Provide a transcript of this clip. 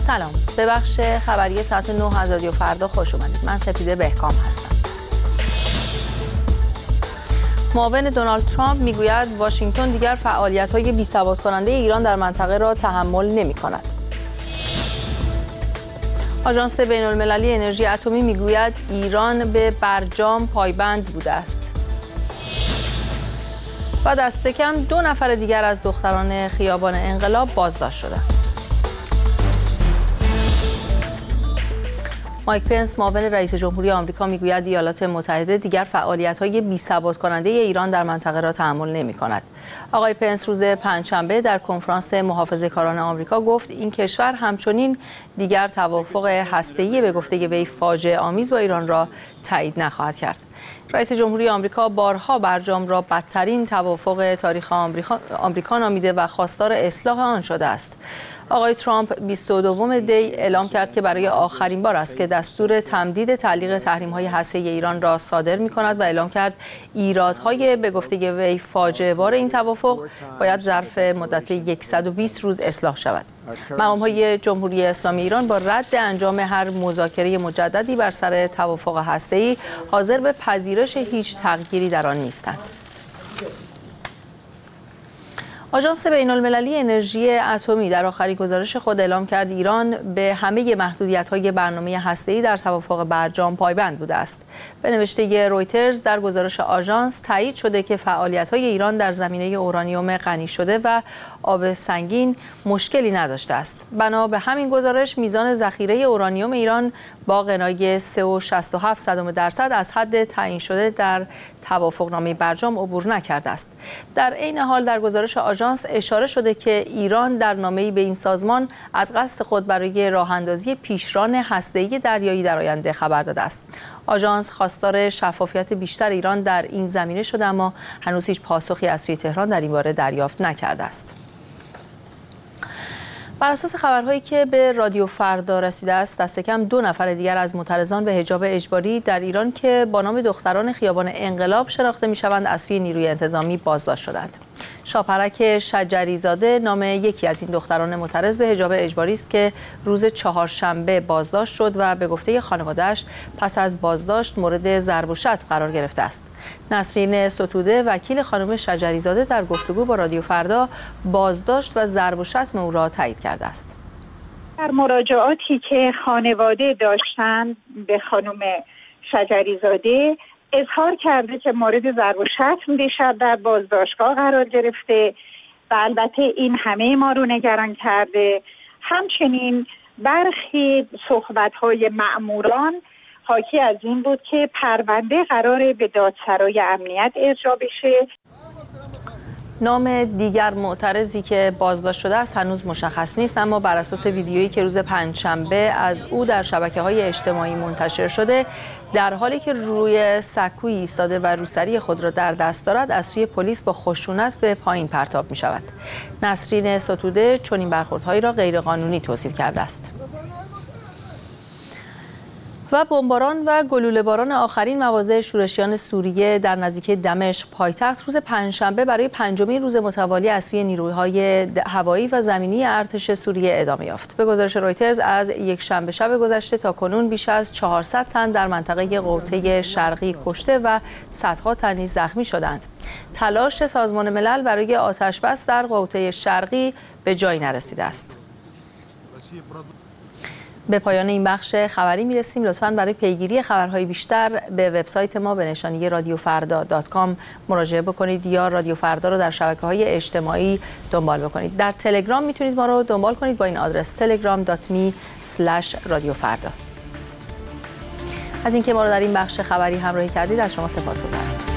سلام، به بخش خبری ساعت 9 از رادیو فردا خوش اومدید. من سپیده بهکام هستم. معاون دونالد ترامپ میگوید واشنگتن دیگر فعالیت‌های بی‌ثبات کننده ایران در منطقه را تحمل نمی‌کند. آژانس بین‌المللی انرژی اتمی میگوید ایران به برجام پایبند بوده است. و دست کم 2 نفر دیگر از دختران خیابان انقلاب بازداشت شدند. مایک پنس معاون رئیس جمهوری آمریکا میگوید ایالات متحده دیگر فعالیت‌های بی‌ثبات کننده ایران در منطقه را تحمل نمی‌کند. آقای پنس روز پنجشنبه در کنفرانس محافظه‌کاران آمریکا گفت این کشور همچنین دیگر توافق هسته‌ای به گفته وی فاجعه آمیز با ایران را تایید نخواهد کرد. رئیس جمهوری آمریکا بارها برجام را بدترین توافق تاریخ آمریکا نامیده و خواستار اصلاح آن شده است. آقای ترامپ 22 دی اعلام کرد که برای آخرین بار است که دستور تمدید تعلیق تحریم‌های هسته‌ای ایران را صادر می‌کند و اعلام کرد ایرادهای به گفته وی فاجعه‌بار این توافق باید ظرف مدت 120 روز اصلاح شود. مقام‌های جمهوری اسلامی ایران با رد انجام هر مذاکره مجددی بر سر توافق هسته‌ای حاضر به پذیرش هیچ تغییری در آن نیستند. آژانس بین‌المللی انرژی اتمی در آخرین گزارش خود اعلام کرد ایران به همه محدودیت‌های برنامه هسته‌ای در توافق برجام پایبند بوده است. به نوشته رویترز در گزارش آژانس تایید شده که فعالیت‌های ایران در زمینه اورانیوم غنی شده و آب سنگین مشکلی نداشته است. بنا به همین گزارش میزان ذخیره اورانیوم ایران با غنای 3.67% از حد تعیین شده در توافقنامه برجام عبور نکرده است. در عین حال در گزارش آژانس اشاره شده که ایران در نامه‌ای به این سازمان از قصد خود برای راه‌اندازی پیشران هسته‌ای دریایی در آینده خبر داده است. آژانس خواستار شفافیت بیشتر ایران در این زمینه شده اما هنوز هیچ پاسخی از سوی تهران در این باره دریافت نکرده است. بر اساس خبرهایی که به رادیو فردا رسیده است، دست کم 2 نفر دیگر از معترضان به حجاب اجباری در ایران که با نام دختران خیابان انقلاب شناخته می‌شوند از سوی نیروی انتظامی بازداشت شدند. شاپرک شجریزاده نام یکی از این دختران معترض به حجاب اجباری است که روز چهارشنبه بازداشت شد و به گفته خانواده‌اش پس از بازداشت مورد ضرب و شتم قرار گرفته است. نسرین ستوده وکیل خانم شجریزاده در گفتگو با رادیو فردا بازداشت و ضرب و شتم او را تایید کرده است. در مراجعاتی که خانواده داشتند به خانم شجریزاده اظهار کرده که مورد ضرب و شتم دیشب در بازداشتگاه قرار گرفته و البته این همه ما رو نگران کرده. همچنین برخی صحبت‌های مأموران حاکی از این بود که پرونده قراره به دادسرای امنیت ارجاع بشه. نام دیگر معترضی که بازداشت شده است هنوز مشخص نیست، اما بر اساس ویدیویی که روز پنجشنبه از او در شبکه‌های اجتماعی منتشر شده در حالی که روی سکویی ایستاده و روسری خود را در دست دارد از سوی پلیس با خشونت به پایین پرتاب می‌شود. نسرین ستوده چنین برخوردهایی را غیرقانونی توصیف کرده است. و بمباران و گلوله‌باران آخرین مواضع شورشیان سوریه در نزدیکی دمشق پایتخت روز پنجشنبه برای پنجمین روز متوالی از سوی نیروهای هوایی و زمینی ارتش سوریه ادامه یافت. به گزارش رویترز از یک شنبه شب گذشته تا کنون بیش از 400 تن در منطقه غوطه شرقی کشته و صدها تن نیز زخمی شدند. تلاش سازمان ملل برای آتش‌بس در غوطه شرقی به جایی نرسیده است. به پایان این بخش خبری میرسیم. لطفاً برای پیگیری خبرهای بیشتر به وبسایت ما به نشانی radiofarda.com مراجعه بکنید یا رادیو فردا رو در شبکه‌های اجتماعی دنبال بکنید. در تلگرام میتونید ما رو دنبال کنید با این آدرس telegram.me/radiofarda. از اینکه ما رو در این بخش خبری همراهی کردید از شما سپاسگزارم.